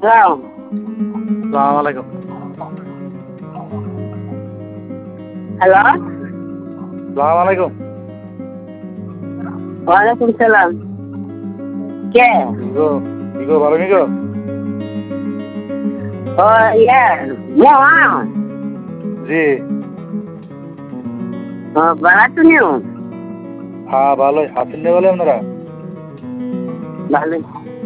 সালাম আলাইকুম। হ্যালো, সালাম আলাইকুম। ওয়ালাইকুম সালাম। কে? কি গো ভালো নি গো? ও ইয়ে মোয়া। জি। ভালো আছো নিও? হ্যাঁ ভালোই। আছেন নি বলে আপনারা? ভালো।